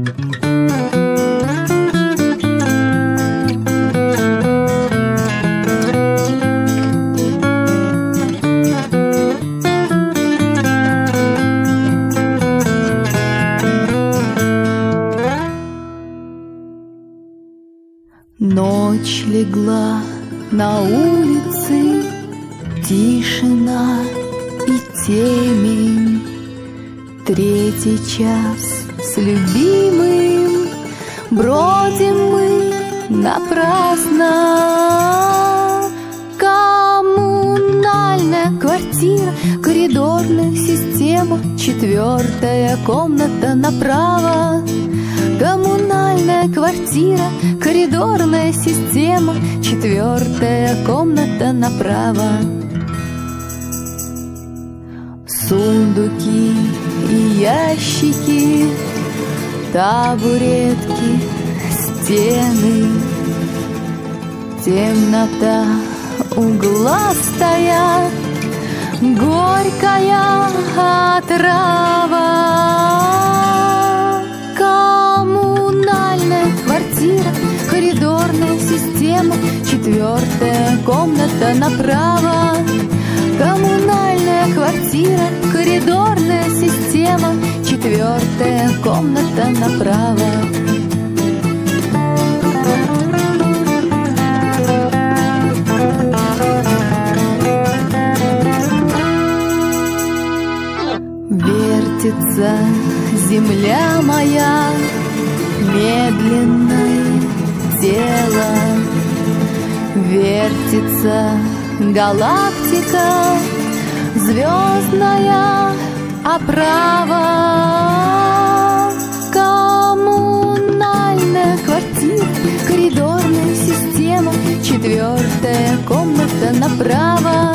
Ночь легла, на улице тишина и темень. Третий час с любимым бродим мы напрасно. Коммунальная квартира, коридорная система, 4-я комната направо. Коммунальная квартира, коридорная система, 4-я комната направо. Сундуки и ящики, табуретки, стены, темнота угластая, горькая отрава. Коммунальная квартира, коридорная система, 4-я комната направо. Коммунальная квартира, коридорная система, 4-я комната направо. Вертится земля моя, медленное тело. Вертится галактика, звездная оправа. Коммунальная квартира, коридорная система, 4-я комната направо.